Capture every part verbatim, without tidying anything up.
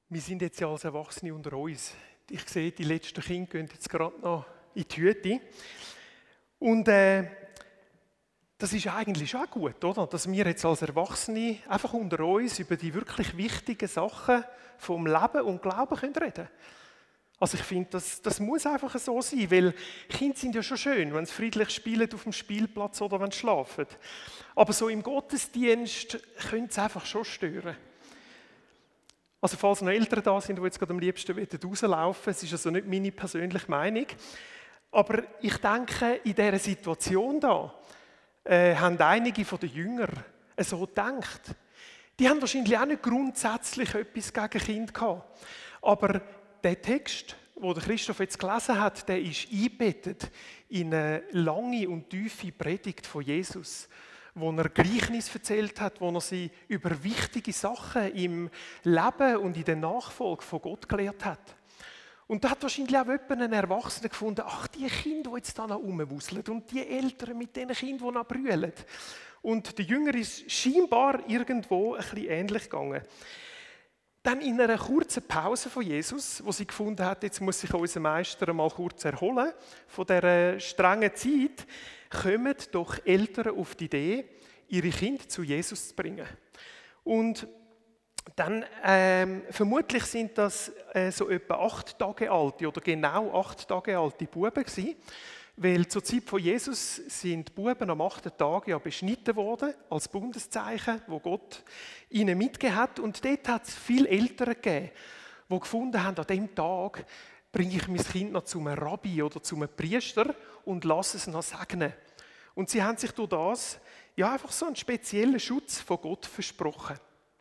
Wir sind jetzt ja als Erwachsene unter uns. Ich sehe, die letzten Kinder gehen jetzt gerade noch in die Hütte. Und äh, das ist eigentlich auch gut, oder? Dass wir jetzt als Erwachsene einfach unter uns über die wirklich wichtigen Sachen vom Leben und Glauben können reden. Also ich finde, das, das muss einfach so sein, weil Kinder sind ja schon schön, wenn sie friedlich spielen auf dem Spielplatz oder wenn sie schlafen. Aber so im Gottesdienst können sie einfach schon stören. Also falls noch Eltern da sind, die jetzt gerade am liebsten rauslaufen wollen, es ist also nicht meine persönliche Meinung, aber ich denke, in dieser Situation da äh, haben einige von den Jüngern so gedacht. Die haben wahrscheinlich auch nicht grundsätzlich etwas gegen Kinder gehabt. Aber der Text, den Christoph jetzt gelesen hat, der ist eingebettet in eine lange und tiefe Predigt von Jesus, wo er Gleichnis erzählt hat, wo er sie über wichtige Sachen im Leben und in der Nachfolge von Gott gelehrt hat. Und da hat wahrscheinlich auch jemand einen Erwachsenen gefunden, ach, die Kinder, die jetzt da noch rumwuseln und die Eltern mit den Kindern, die noch brüllen. Und der Jünger ist scheinbar irgendwo ein bisschen ähnlich gegangen. Dann in einer kurzen Pause von Jesus, wo sie gefunden hat, jetzt muss sich unser Meister mal kurz erholen von dieser strengen Zeit, kommen doch Eltern auf die Idee, ihre Kinder zu Jesus zu bringen. Und dann ähm, vermutlich sind das äh, so etwa acht Tage alte oder genau acht Tage alte Buben gewesen, weil zur Zeit von Jesus sind die Buben am achten Tag ja beschnitten worden als Bundeszeichen, wo Gott ihnen mitgegeben hat. Und dort hat es viele Eltern gegeben, die gefunden haben, an diesem Tag bringe ich mein Kind noch zu einem Rabbi oder zu einem Priester und lasse es noch segnen. Und sie haben sich durch das ja einfach so einen speziellen Schutz von Gott versprochen.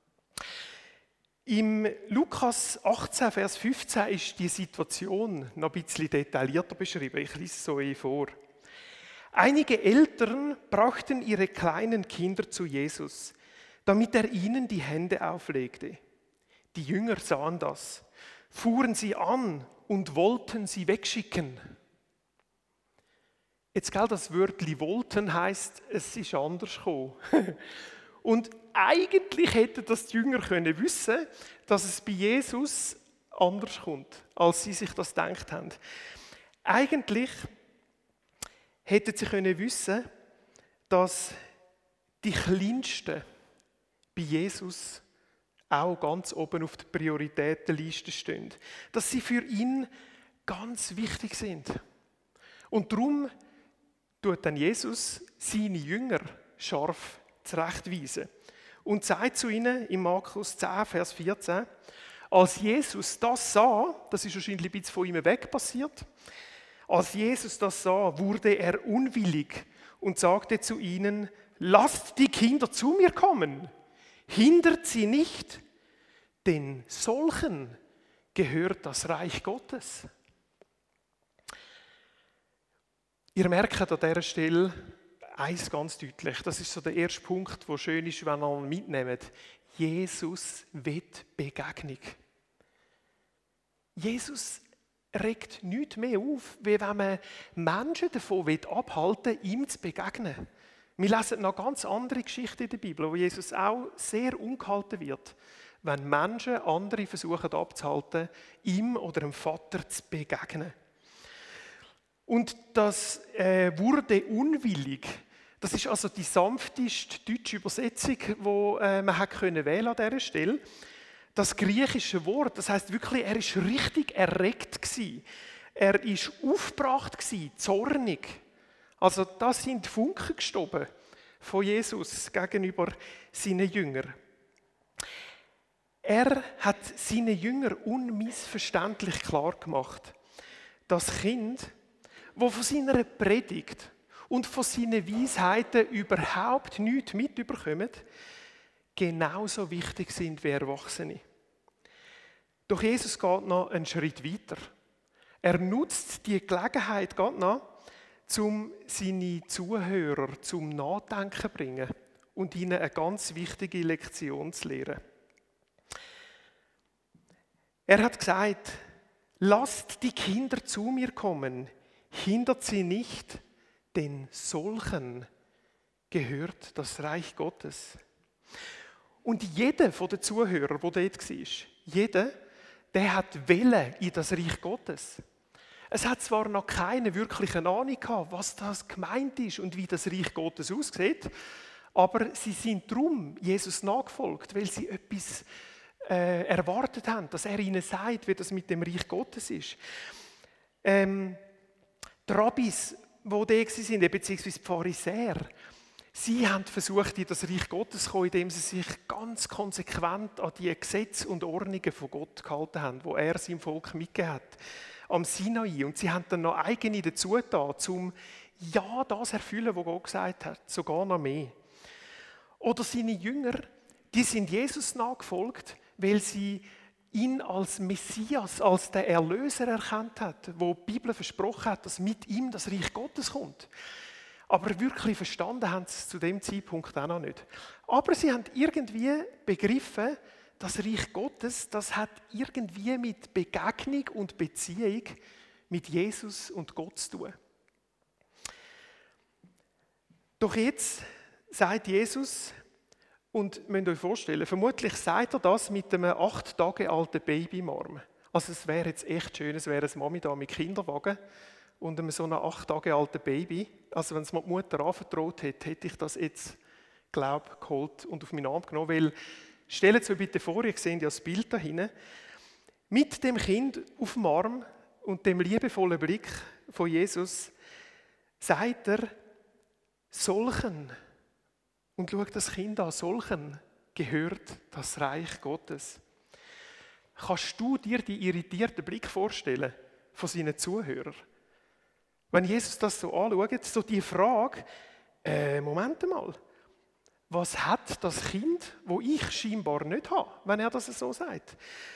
Im Lukas achtzehn, Vers fünfzehn ist die Situation noch ein bisschen detaillierter beschrieben. Ich lese es so vor. Einige Eltern brachten ihre kleinen Kinder zu Jesus, damit er ihnen die Hände auflegte. Die Jünger sahen das, fuhren sie an und wollten sie wegschicken. Jetzt, gell, das Wörtchen wollten heisst, es ist anders gekommen. Und eigentlich hätten das die Jünger können wissen, dass es bei Jesus anders kommt, als sie sich das gedacht haben. Eigentlich hätten sie können wissen, dass die Kleinsten bei Jesus auch ganz oben auf der Prioritätenliste stehen. Dass sie für ihn ganz wichtig sind. Und darum tut dann Jesus seine Jünger scharf zurechtweisen und sagt zu ihnen in Markus zehn, Vers vierzehn, als Jesus das sah, das ist wahrscheinlich ein bisschen von ihm weg passiert, als Jesus das sah, wurde er unwillig und sagte zu ihnen, lasst die Kinder zu mir kommen, hindert sie nicht, denn solchen gehört das Reich Gottes. Ihr merkt an dieser Stelle eins ganz deutlich, das ist so der erste Punkt, der schön ist, wenn ihr mitnehmt. Jesus will Begegnung. Jesus regt nichts mehr auf, wie wenn man Menschen davon abhalten will, ihm zu begegnen. Wir lesen noch ganz andere Geschichten in der Bibel, wo Jesus auch sehr ungehalten wird, wenn Menschen andere versuchen abzuhalten, ihm oder dem Vater zu begegnen. Und das äh, wurde unwillig. Das ist also die sanfteste deutsche Übersetzung, die äh, man hat können wählen an dieser Stelle. Das griechische Wort, das heißt wirklich, er ist richtig erregt gewesen. Er ist aufgebracht gewesen, zornig. Also das sind Funken gestoben von Jesus gegenüber seinen Jüngern. Er hat seinen Jüngern unmissverständlich klar gemacht, dass Kinder, die von seiner Predigt und von seinen Weisheiten überhaupt nichts mitbekommen, genauso wichtig sind wie Erwachsene. Doch Jesus geht noch einen Schritt weiter. Er nutzt die Gelegenheit geht noch, um seine Zuhörer zum Nachdenken zu bringen und ihnen eine ganz wichtige Lektion zu lehren. Er hat gesagt, lasst die Kinder zu mir kommen, hindert sie nicht, denn solchen gehört das Reich Gottes. Und jeder von den Zuhörern, der dort war, jeder der hat Wille in das Reich Gottes. Es hat zwar noch keine wirkliche Ahnung gehabt, was das gemeint ist und wie das Reich Gottes aussieht, aber sie sind darum Jesus nachgefolgt, weil sie etwas äh, erwartet haben, dass er ihnen sagt, wie das mit dem Reich Gottes ist. Ähm, die Rabbis, die da waren, beziehungsweise die Pharisäer, sie haben versucht, in das Reich Gottes zu kommen, indem sie sich ganz konsequent an die Gesetze und Ordnungen von Gott gehalten haben, die er seinem Volk mitgegeben hat, am Sinai. Und sie haben dann noch eigene dazu getan, um ja das erfüllen, was Gott gesagt hat, sogar noch mehr. Oder seine Jünger, die sind Jesus nachgefolgt, weil sie ihn als Messias, als den Erlöser erkannt hat, wo die Bibel versprochen hat, dass mit ihm das Reich Gottes kommt. Aber wirklich verstanden haben sie es zu dem Zeitpunkt auch noch nicht. Aber sie haben irgendwie begriffen, das Reich Gottes, das hat irgendwie mit Begegnung und Beziehung mit Jesus und Gott zu tun. Doch jetzt sagt Jesus, und müsst euch vorstellen, vermutlich sagt er das mit einem acht Tage alten Baby im Arm. Also es wäre jetzt echt schön, es wäre eine Mami da mit Kinderwagen und einem so einem acht Tage alten Baby. Also wenn es mir die Mutter anvertraut hätte, hätte ich das jetzt, glaube ich, geholt und auf meinen Arm genommen. Weil, stellt euch bitte vor, ihr seht ja das Bild da hinten, mit dem Kind auf dem Arm und dem liebevollen Blick von Jesus sagt er, solchen, und schaut das Kind an, solchen gehört das Reich Gottes. Kannst du dir die irritierten Blick vorstellen von seinen Zuhörern? Wenn Jesus das so anschaut, so die Frage, äh, Moment mal, was hat das Kind, wo ich scheinbar nicht habe, wenn er das so sagt?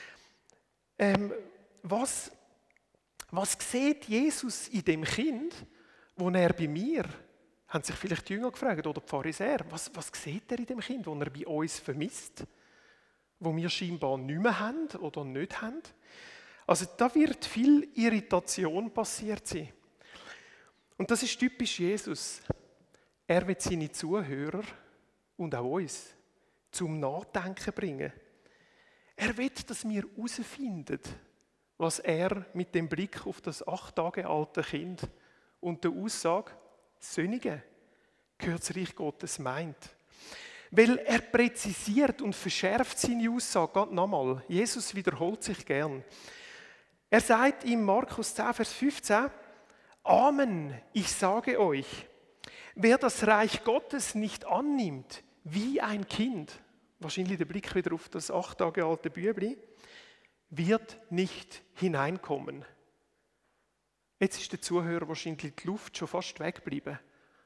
Ähm, was, was sieht Jesus in dem Kind, wo er bei mir, haben sich vielleicht die Jünger gefragt oder die Pharisäer, was, was sieht er in dem Kind, wo er bei uns vermisst, wo wir scheinbar nicht mehr haben oder nicht haben? Also da wird viel Irritation passiert sein. Und das ist typisch Jesus. Er wird seine Zuhörer und auch uns zum Nachdenken bringen. Er will, dass wir herausfinden, was er mit dem Blick auf das acht Tage alte Kind und der Aussage, Söhnige, gehört das Reich Gottes meint. Weil er präzisiert und verschärft seine Aussage gerade nochmal. Jesus wiederholt sich gern. Er sagt in Markus zehn, Vers fünfzehn, Amen, ich sage euch, wer das Reich Gottes nicht annimmt, wie ein Kind, wahrscheinlich der Blick wieder auf das acht Tage alte Bübli, wird nicht hineinkommen. Jetzt ist der Zuhörer wahrscheinlich die Luft schon fast weggeblieben.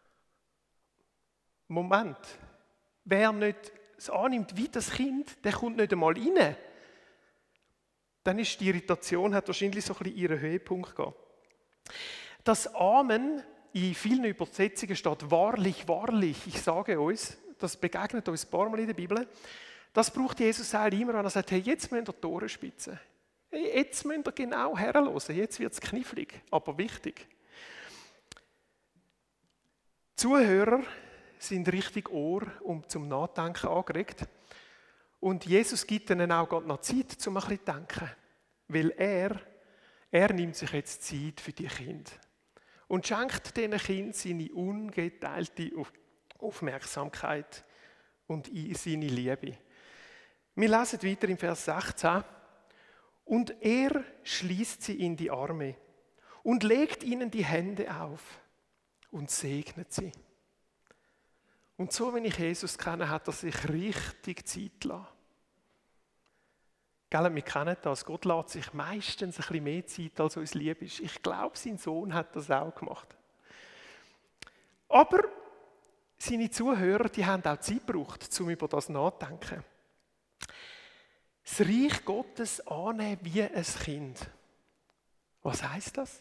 Moment, wer nicht es annimmt wie das Kind, der kommt nicht einmal rein. Dann ist die Irritation, hat wahrscheinlich so ein bisschen ihren Höhepunkt gehabt. Das Amen in vielen Übersetzungen steht wahrlich, wahrlich, ich sage euch, das begegnet uns ein paar Mal in der Bibel. Das braucht Jesus eigentlich immer, wenn er sagt, hey, jetzt müsst ihr die Ohren spitzen. Hey, jetzt müsst ihr genau herhören, jetzt wird es knifflig, aber wichtig. Zuhörer sind richtig Ohr, um zum Nachdenken angeregt. Und Jesus gibt ihnen auch gerade noch Zeit, um ein bisschen zu denken. Weil er, er nimmt sich jetzt Zeit für die Kinder. Und schenkt diesen Kindern seine ungeteilte Aufmerksamkeit und seine Liebe. Wir lesen weiter im Vers sechzehn. Und er schließt sie in die Arme und legt ihnen die Hände auf und segnet sie. Und so, wenn ich Jesus kenne, hat er sich richtig Zeit gelassen. Gell, wir kennen das. Gott lässt sich meistens ein bisschen mehr Zeit, als uns lieb ist. Ich glaube, sein Sohn hat das auch gemacht. Aber seine Zuhörer, die haben auch Zeit gebraucht, um über das nachzudenken. Das Reich Gottes annehmen wie ein Kind. Was heisst das?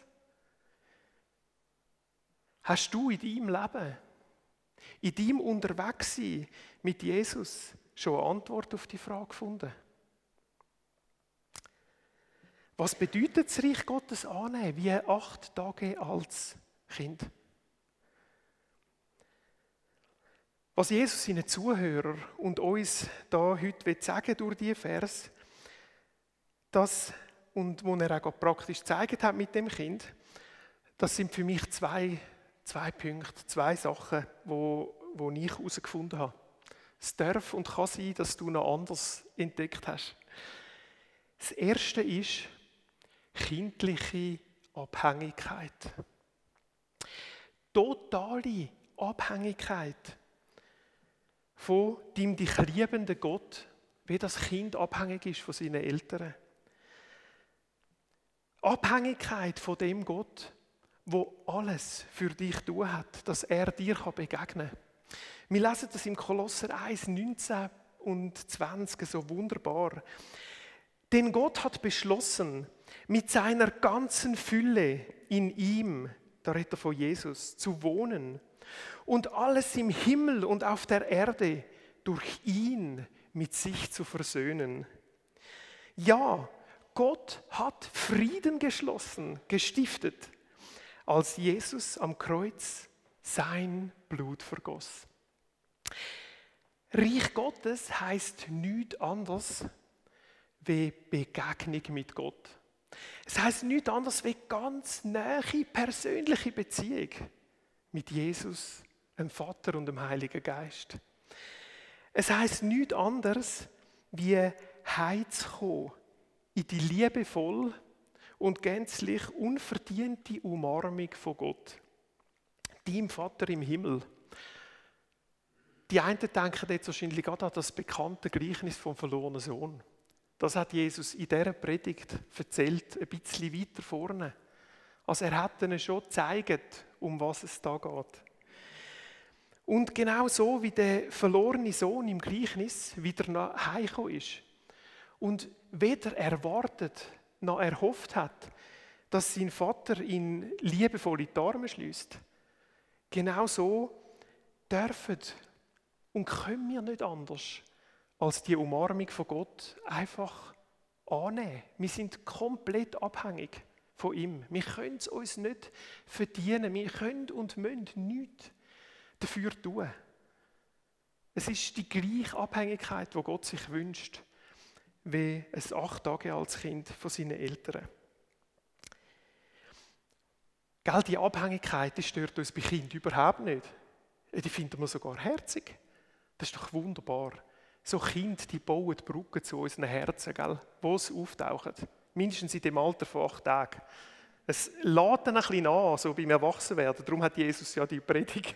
Hast du in deinem Leben, in deinem Unterwegssein mit Jesus schon eine Antwort auf die Frage gefunden? Was bedeutet das Reich Gottes annehmen wie ein acht Tage altes Kind? Was Jesus seinen Zuhörern und uns da heute sagen durch diese Vers, das, und wo er auch praktisch gezeigt hat mit dem Kind, das sind für mich zwei, zwei Punkte, zwei Sachen, wo, wo ich herausgefunden habe. Es darf und kann sein, dass du noch anders entdeckt hast. Das erste ist kindliche Abhängigkeit. Totale Abhängigkeit von dem dich liebenden Gott, wie das Kind abhängig ist von seinen Eltern. Abhängigkeit von dem Gott, wo alles für dich tun hat, dass er dir begegnen kann. Wir lesen das im Kolosser eins, neunzehn und zwanzig so wunderbar. Denn Gott hat beschlossen, mit seiner ganzen Fülle in ihm, da redet er von Jesus, zu wohnen und alles im Himmel und auf der Erde durch ihn mit sich zu versöhnen. Ja, Gott hat Frieden geschlossen, gestiftet, als Jesus am Kreuz sein Blut vergoss. Reich Gottes heisst nichts anderes wie Begegnung mit Gott. Es heisst nichts anderes wie ganz nahe, persönliche Beziehung mit Jesus, dem Vater und dem Heiligen Geist. Es heisst nichts anderes wie heimzukommen in die liebevoll und gänzlich unverdiente Umarmung von Gott, deinem Vater im Himmel. Die einen denken jetzt wahrscheinlich gerade an das bekannte Gleichnis vom verlorenen Sohn. Das hat Jesus in dieser Predigt erzählt, ein bisschen weiter vorne. Also er hat ihnen schon gezeigt, um was es da geht. Und genau so wie der verlorene Sohn im Gleichnis wieder nach Hause gekommen ist und weder erwartet noch erhofft hat, dass sein Vater ihn liebevoll in die Arme schliesst. Genau so dürfen und können wir nicht anders, als die Umarmung von Gott einfach annehmen. Wir sind komplett abhängig von ihm. Wir können es uns nicht verdienen. Wir können und müssen nichts dafür tun. Es ist die gleiche Abhängigkeit, die Gott sich wünscht, wie ein acht Tage altes Kind von seinen Eltern. Gell, die Abhängigkeit, die stört uns bei Kindern überhaupt nicht. Die finden wir sogar herzig. Das ist doch wunderbar. So Kinder, die bauen die Brücke zu unseren Herzen, gell, wo sie auftauchen. Mindestens in dem Alter von acht Tagen. Es lädt dann ein bisschen an, so beim Erwachsenwerden. Darum hat Jesus ja die Predigt.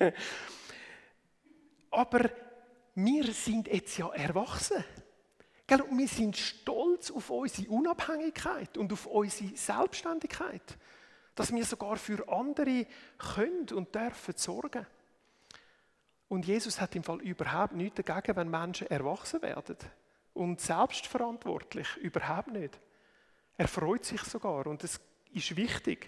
Aber wir sind jetzt ja erwachsen. Gell, und wir sind stolz auf unsere Unabhängigkeit und auf unsere Selbstständigkeit. Dass wir sogar für andere können und dürfen sorgen. Und Jesus hat im Fall überhaupt nichts dagegen, wenn Menschen erwachsen werden. Und selbstverantwortlich, überhaupt nicht. Er freut sich sogar und das ist wichtig.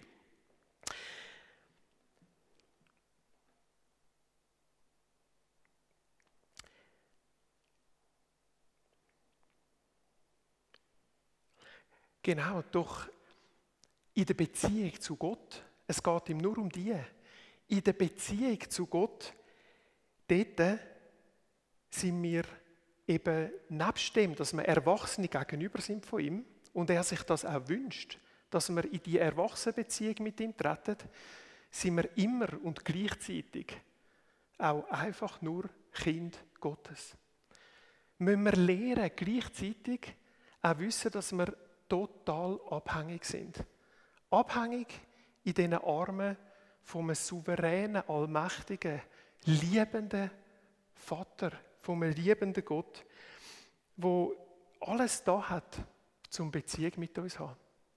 Genau, doch in der Beziehung zu Gott, es geht ihm nur um die, in der Beziehung zu Gott, dort sind wir eben nebst dem, dass wir Erwachsene gegenüber sind von ihm und er sich das auch wünscht, dass wir in die Erwachsenenbeziehung mit ihm treten, sind wir immer und gleichzeitig auch einfach nur Kind Gottes. Müssen wir lernen, gleichzeitig auch wissen, dass wir total abhängig sind. Abhängig in diesen Armen von einem souveränen, allmächtigen, liebenden Vater, von einem liebenden Gott, der alles da hat, um Beziehung mit uns zu haben.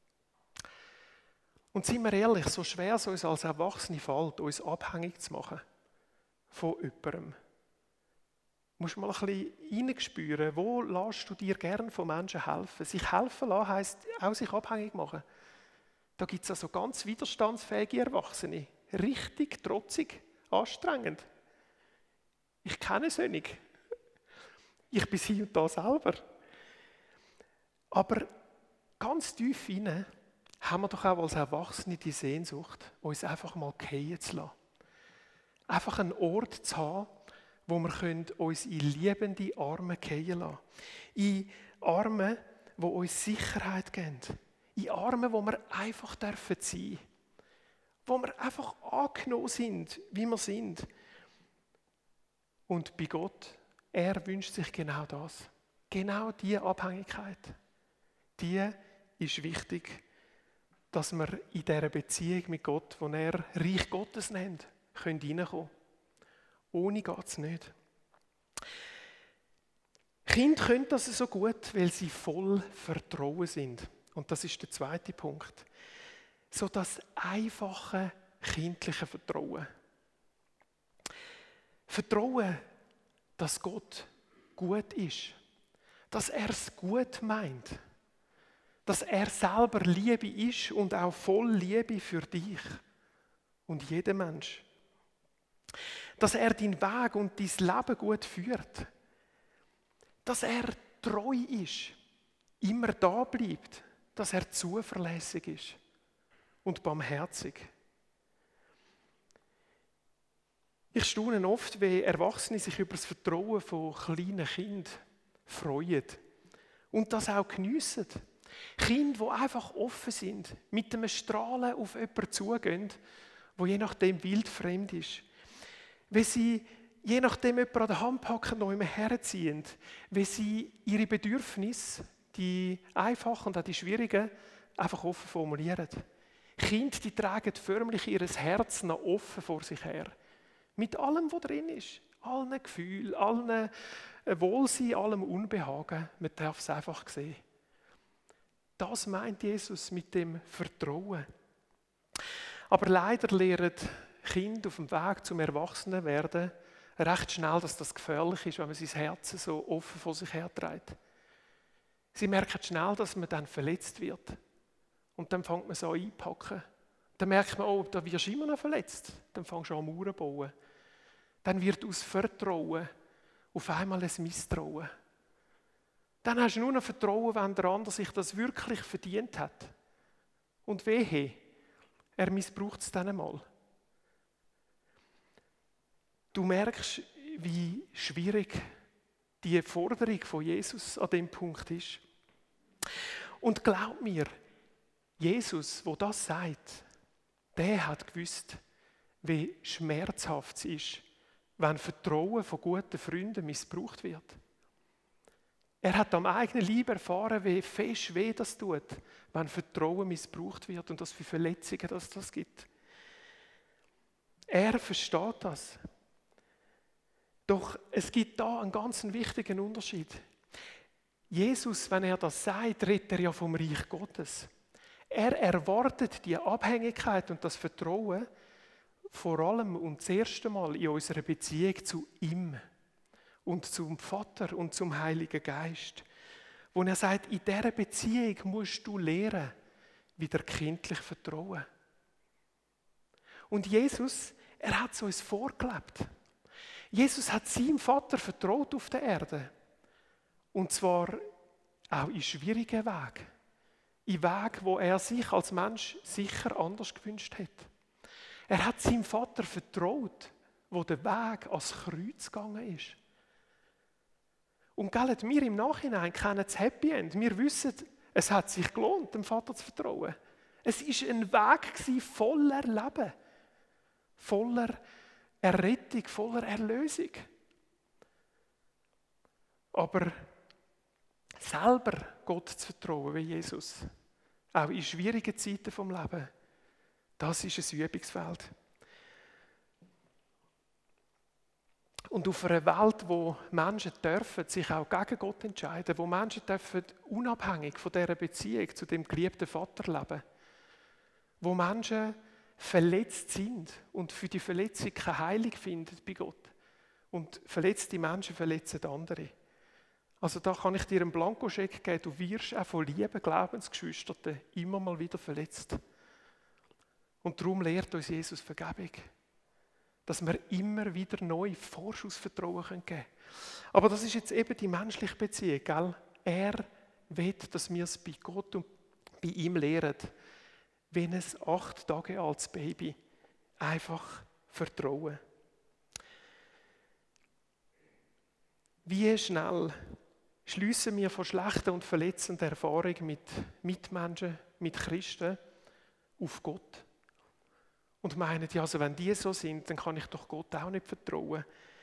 Und seien wir ehrlich, so schwer es uns als Erwachsene fällt, uns abhängig zu machen von jemandem. Du musst mal ein bisschen hineinspüren, wo lässt du dir gerne von Menschen helfen? Sich helfen lassen heisst auch sich abhängig machen. Da gibt es also ganz widerstandsfähige Erwachsene. Richtig trotzig, anstrengend. Ich kenne es nicht. Ich bin hier und da selber. Aber ganz tief hinein haben wir doch auch als Erwachsene die Sehnsucht, uns einfach mal fallen zu lassen. Einfach einen Ort zu haben, wo wir uns in liebende Arme fallen lassen können. In Arme, die uns Sicherheit geben. In Armen, wo wir einfach sein dürfen. Wo wir einfach angenommen sind, wie wir sind. Und bei Gott, er wünscht sich genau das. Genau diese Abhängigkeit. Die ist wichtig, dass wir in dieser Beziehung mit Gott, die er Reich Gottes nennt, hineinkommen können. Ohne geht es nicht. Kinder können das so gut, weil sie voll Vertrauen sind. Und das ist der zweite Punkt. So das einfache, kindliche Vertrauen. Vertrauen, dass Gott gut ist. Dass er es gut meint. Dass er selber Liebe ist und auch voll Liebe für dich und jeden Mensch. Dass er deinen Weg und dein Leben gut führt. Dass er treu ist, immer da bleibt, dass er zuverlässig ist und barmherzig. Ich staune oft, wie Erwachsene sich über das Vertrauen von kleinen Kindern freuen und das auch geniessen. Kinder, die einfach offen sind, mit einem Strahlen auf jemanden zugehen, der je nachdem wildfremd ist. Wenn sie je nachdem jemanden an der Hand packen, noch immer herziehen, wenn sie ihre Bedürfnisse, die einfachen und auch die schwierigen, einfach offen formulieren. Kinder, die tragen förmlich ihr Herz noch offen vor sich her. Mit allem, was drin ist. Allen Gefühlen, allen Wohlsein, allem Unbehagen. Man darf es einfach sehen. Das meint Jesus mit dem Vertrauen. Aber leider lernen Kinder auf dem Weg zum Erwachsenenwerden recht schnell, dass das gefährlich ist, wenn man sein Herz so offen vor sich herträgt. Sie merken schnell, dass man dann verletzt wird. Und dann fängt man so an einpacken. Dann merkt man, oh, da wirst du immer noch verletzt. Dann fängst du an Mauern zu bauen. Dann wird aus Vertrauen auf einmal ein Misstrauen. Dann hast du nur noch Vertrauen, wenn der andere sich das wirklich verdient hat. Und wehe, er missbraucht es dann einmal. Du merkst, wie schwierig die Forderung von Jesus an dem Punkt ist. Und glaub mir, Jesus, wo das sagt, der hat gewusst, wie schmerzhaft es ist, wenn Vertrauen von guten Freunden missbraucht wird. Er hat am eigenen Leib erfahren, wie fest weh das tut, wenn Vertrauen missbraucht wird und was für Verletzungen das, das gibt. Er versteht das. Doch es gibt da einen ganz wichtigen Unterschied. Jesus, wenn er das sagt, redet er ja vom Reich Gottes. Er erwartet die Abhängigkeit und das Vertrauen vor allem und das erste Mal in unserer Beziehung zu ihm und zum Vater und zum Heiligen Geist. Wo er sagt, in dieser Beziehung musst du lernen, wieder kindlich vertrauen. Und Jesus, er hat es uns vorgelebt. Jesus hat seinem Vater vertraut auf der Erde. Und zwar auch in schwierigen Wegen. In Wegen, wo er sich als Mensch sicher anders gewünscht hat. Er hat seinem Vater vertraut, wo der Weg ans Kreuz gegangen ist. Und gell, wir im Nachhinein kennen das Happy End. Wir wissen, es hat sich gelohnt, dem Vater zu vertrauen. Es war ein Weg voller Leben, voller Errettung, voller Erlösung. Aber selber Gott zu vertrauen wie Jesus, auch in schwierigen Zeiten vom Leben, das ist ein Übungsfeld. Und auf einer Welt, wo Menschen dürfen sich auch gegen Gott entscheiden, wo Menschen dürfen unabhängig von dieser Beziehung zu dem geliebten Vater leben, wo Menschen verletzt sind und für die Verletzung keine Heilung finden bei Gott. Und verletzte Menschen verletzen andere. Also da kann ich dir einen Blankoscheck geben, du wirst auch von lieben Glaubensgeschwistern immer mal wieder verletzt. Und darum lehrt uns Jesus Vergebung. Dass wir immer wieder neu Vorschussvertrauen geben können. Aber das ist jetzt eben die menschliche Beziehung, gell? Er will, dass wir es bei Gott und bei ihm lehren, wenn es acht Tage altes Baby einfach vertrauen. Wie schnell schliessen wir von schlechten und verletzenden Erfahrungen mit Mitmenschen, mit Christen auf Gott. Und meinen, ja, also wenn die so sind, dann kann ich doch Gott auch nicht vertrauen.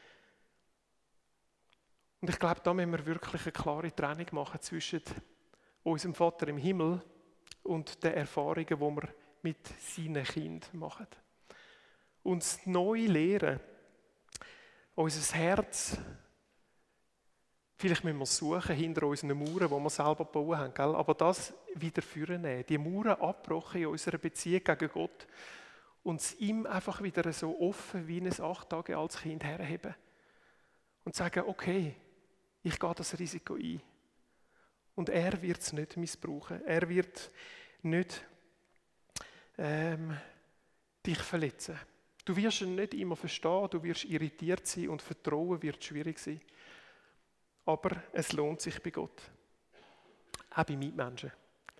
Und ich glaube, da müssen wir wirklich eine klare Trennung machen zwischen unserem Vater im Himmel und den Erfahrungen, die wir mit seinen Kindern machen. Uns neu lehren, unser Herz, vielleicht müssen wir es suchen hinter unseren Mauern, die wir selber gebaut haben, gell? Aber das wieder vornehmen, die Mauern abbrechen in unserer Beziehung gegen Gott und es ihm einfach wieder so offen wie ein acht Tage altes Kind herheben und sagen, okay, ich gehe das Risiko ein. Und er wird es nicht missbrauchen. Er wird nicht ähm, dich verletzen. Du wirst ihn nicht immer verstehen, du wirst irritiert sein und Vertrauen wird schwierig sein. Aber es lohnt sich bei Gott. Auch bei Mitmenschen.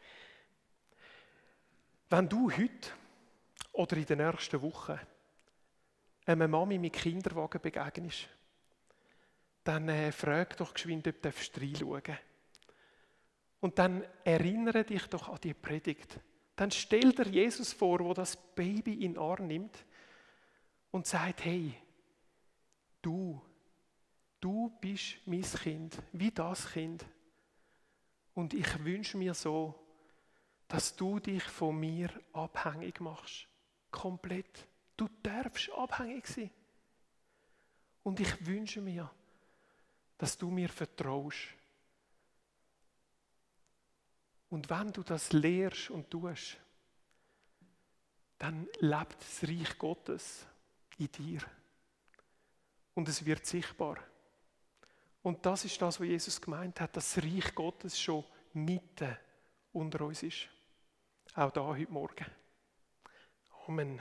Wenn du heute oder in den nächsten Wochen einer Mami mit Kinderwagen begegnest, dann äh, frag doch geschwind, ob du reinschauen darfst. Und dann erinnere dich doch an die Predigt. Dann stell dir Jesus vor, wo das Baby in den Arm nimmt und sagt, hey, du, du bist mein Kind, wie das Kind. Und ich wünsche mir so, dass du dich von mir abhängig machst. Komplett. Du darfst abhängig sein. Und ich wünsche mir, dass du mir vertraust. Und wenn du das lehrst und tust, dann lebt das Reich Gottes in dir. Und es wird sichtbar. Und das ist das, was Jesus gemeint hat, dass das Reich Gottes schon mitten unter uns ist. Auch da heute Morgen. Amen.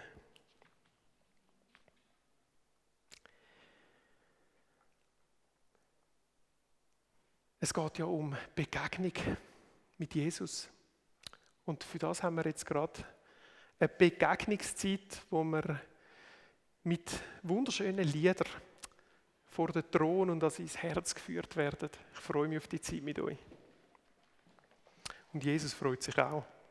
Es geht ja um Begegnung mit Jesus. Und für das haben wir jetzt gerade eine Begegnungszeit, wo wir mit wunderschönen Liedern vor den Thron und an sein Herz geführt werden. Ich freue mich auf die Zeit mit euch. Und Jesus freut sich auch.